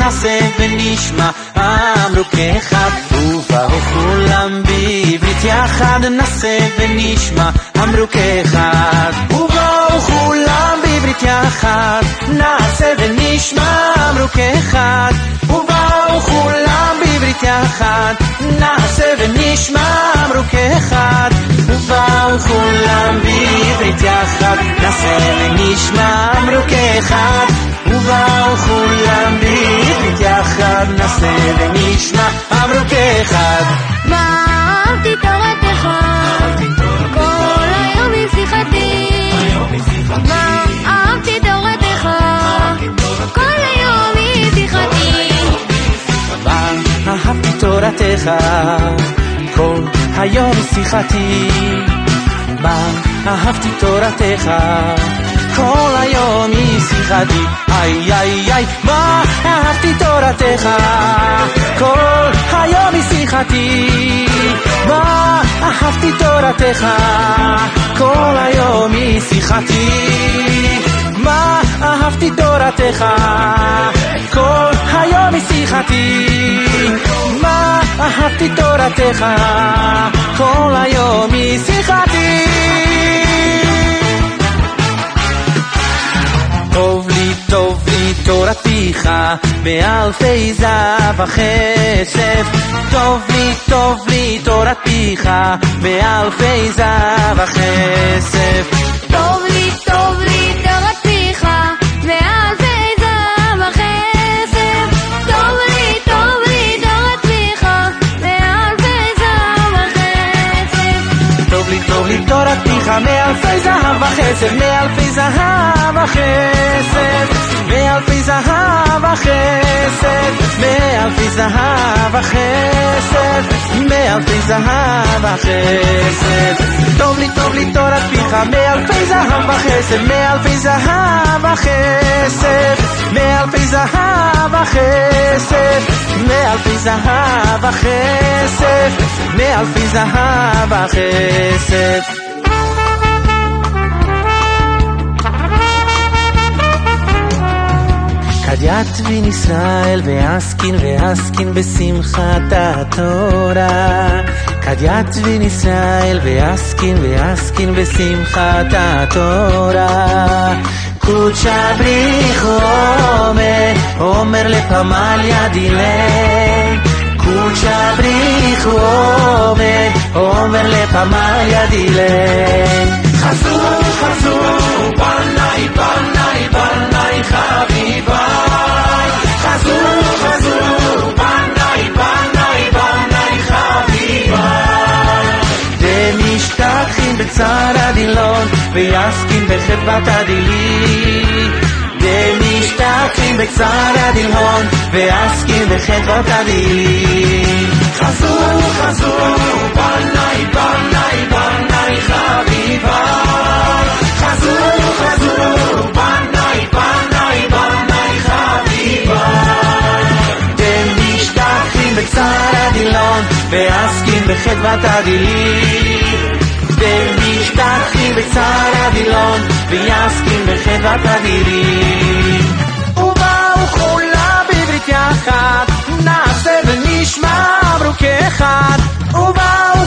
נעשה ונשמע, אמרו כאחד. ובאו כולם בעברית יחד, נעשה ונשמע, אמרו כאחד. ובאו כולם בעברית יחד, נעשה ונשמע, אמרו כאחד. ובאו כולם בעברית יחד, נעשה ונשמע, אמרו כאחד. ובאו כולם בעברית יחד, נעשה ונשמע, אמרו כאחד. ובאו כולם בעברית יחד, נעשה ונשמע, אמרו כאחד. מה אהבתי תורתך, כל היום היא שיחתי. מה אהבתי תורתך, כל היום היא שיחתי. מה אהבתי תורתך, כל היום היא שיחתי. מה אהבתי תורתך, כל היום היא שיחתי. איי איי איי, מה אהבתי תורתך, כל היום היא שיחתי. מה אהבתי תורתך, כל היום היא שיחתי. מה אהבתי תורתך, כל היום היא שיחתי. מה אהבתי תורתך, כל היום היא שיחתי. טוב לי תורתך, באלפי זהב וכסף. טוב לי תורתך, באלפי זהב וכסף. טוב לי תורתך, באלפי זהב וכסף. טוב לי תורתך, באלפי זהב וכסף. טוב לי תורתך, מאלפי זהב וכסף. מאלפי זהב וכסף. מאלפי זהב וכסף. מאלפי זהב וכסף. מאלפי זהב וכסף. טוב לי תורתך, מאלפי זהב וכסף. מאלפי זהב וכסף. מאלפי זהב וכסף. מאלפי זהב וכסף. מאלפי זהב וכסף. קדיית בין ישראל ועסקין בשמחת התורה. קדיית בין ישראל ועסקין בשמחת התורה. קודשא בריך אומר לפמליה דילי. קודשא בריך אומר לפמליה דילי. חזו בני חביבי. חזו בני חביבי. דמשתכחין בצער הדילון ויסקין בחדוות הדילי. דמשתכחין בצער הדילון ויסקין בחדוות הדילי. חזו בני חביבי. חזו בני חביבי. דמשתכחין בצער הדילון ועסקין בחדוות הדילי. דמשתכחין בצער הדילון ויסקין בחדוות הדילי. ובאו כולם בעברית יחד, נעשה ונשמע, אמרו כאחד. ובאו